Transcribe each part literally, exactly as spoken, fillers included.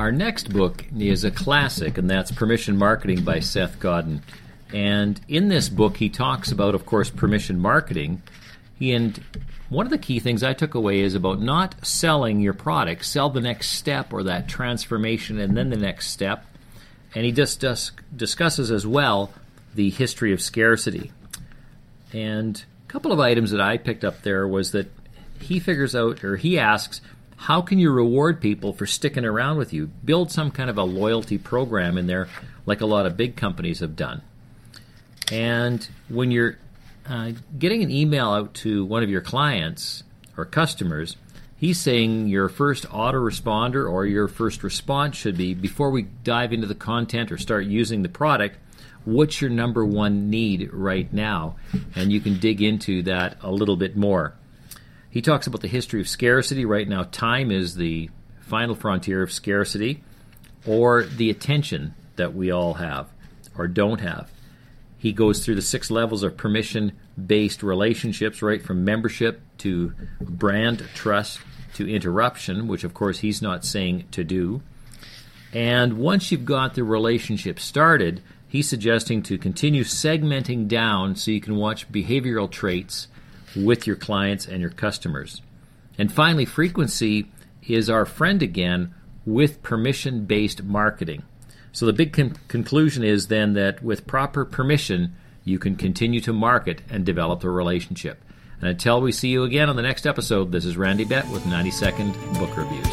Our next book is a classic, and that's Permission Marketing by Seth Godin. And in this book, he talks about, of course, permission marketing. He, and one of the key things I took away is about not selling your product. Sell the next step or that transformation and then the next step. And he just dis- discusses as well the history of scarcity. And a couple of items that I picked up there was that he figures out, or he asks, how can you reward people for sticking around with you? Build some kind of a loyalty program in there like a lot of big companies have done. And when you're uh, getting an email out to one of your clients or customers, he's saying your first autoresponder or your first response should be, before we dive into the content or start using the product, what's your number one need right now? And you can dig into that a little bit more. He talks about the history of scarcity. Right now, time is the final frontier of scarcity, or the attention that we all have or don't have. He goes through the six levels of permission-based relationships, right from membership to brand trust to interruption, which of course he's not saying to do. And once you've got the relationship started, he's suggesting to continue segmenting down so you can watch behavioral traits with your clients and your customers. And finally, frequency is our friend again with permission-based marketing. So the big con- conclusion is then that with proper permission, you can continue to market and develop a relationship. And until we see you again on the next episode, this is Randy Bett with ninety second Book Reviews.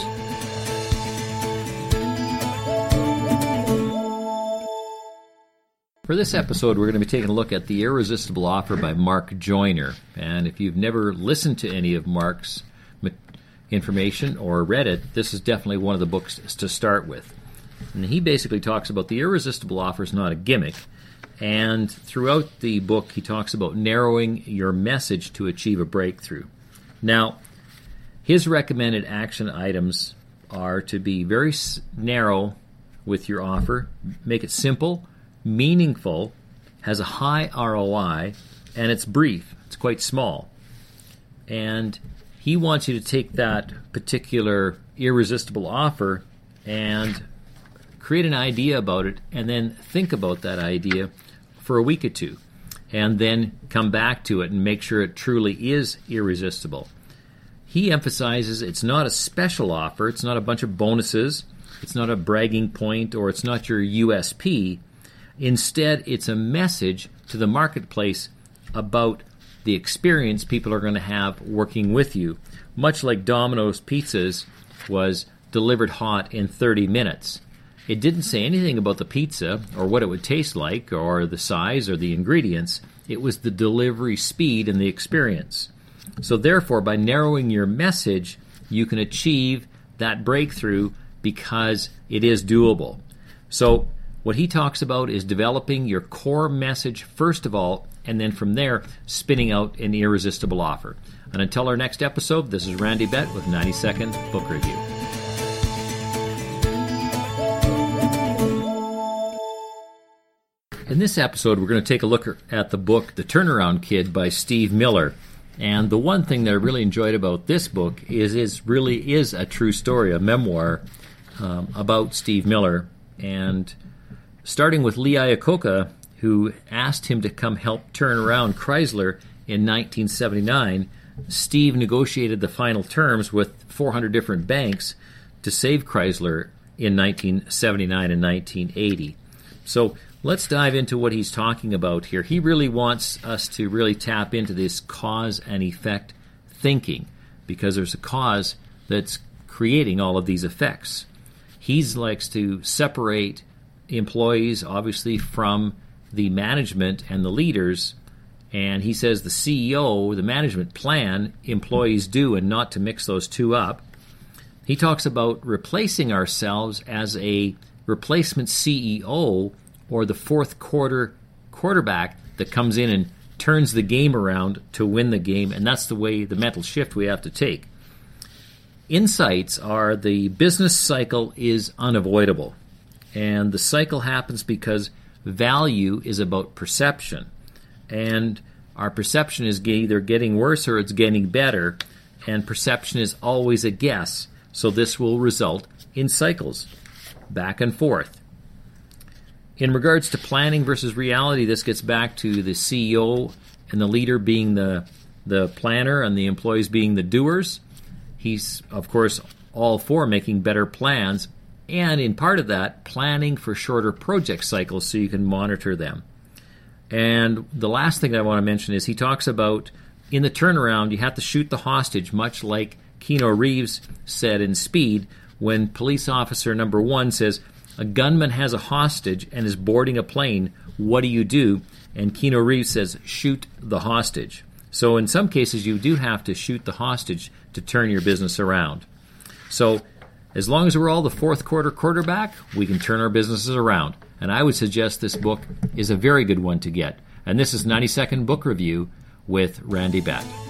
For this episode, we're going to be taking a look at The Irresistible Offer by Mark Joyner. And if you've never listened to any of Mark's information or read it, this is definitely one of the books to start with. And he basically talks about the irresistible offer is not a gimmick. And throughout the book, he talks about narrowing your message to achieve a breakthrough. Now, his recommended action items are to be very narrow with your offer, make it simple, meaningful, has a high R O I, and it's brief. It's quite small. And he wants you to take that particular irresistible offer and create an idea about it, and then think about that idea for a week or two, and then come back to it and make sure it truly is irresistible. He emphasizes it's not a special offer, it's not a bunch of bonuses, it's not a bragging point, or it's not your U S P. Instead, it's a message to the marketplace about the experience people are going to have working with you, much like Domino's Pizzas was delivered hot in thirty minutes. It didn't say anything about the pizza or what it would taste like or the size or the ingredients. It was the delivery speed and the experience. So therefore, by narrowing your message, you can achieve that breakthrough because it is doable. So what he talks about is developing your core message first of all, and then from there, spinning out an irresistible offer. And until our next episode, this is Randy Bett with ninety second Book Review. In this episode, we're going to take a look at the book The Turnaround Kid by Steve Miller. And the one thing that I really enjoyed about this book is it really is a true story, a memoir um, about Steve Miller. And starting with Lee Iacocca, who asked him to come help turn around Chrysler in nineteen seventy-nine, Steve negotiated the final terms with four hundred different banks to save Chrysler in nineteen seventy-nine and nineteen eighty. So let's dive into what he's talking about here. He really wants us to really tap into this cause and effect thinking, because there's a cause that's creating all of these effects. He likes to separate employees, obviously, from the management and the leaders, and he says the C E O, the management plan, employees do, and not to mix those two up. He talks about replacing ourselves as a replacement C E O, or the fourth quarter quarterback that comes in and turns the game around to win the game, and that's the way, the mental shift we have to take. Insights are the business cycle is unavoidable, and the cycle happens because value is about perception, and our perception is either getting worse or it's getting better, and perception is always a guess, so this will result in cycles. back and forth. In regards to planning versus reality, this gets back to the C E O and the leader being the, the planner and the employees being the doers. He's, of course, all for making better plans, and in part of that, planning for shorter project cycles so you can monitor them. And the last thing I want to mention is he talks about in the turnaround, you have to shoot the hostage, much like Keanu Reeves said in Speed when police officer number one says, a gunman has a hostage and is boarding a plane. What do you do? And Keanu Reeves says, shoot the hostage. So in some cases, you do have to shoot the hostage to turn your business around. So as long as we're all the fourth quarter quarterback, we can turn our businesses around. And I would suggest this book is a very good one to get. And this is ninety second Book Review with Randy Bett.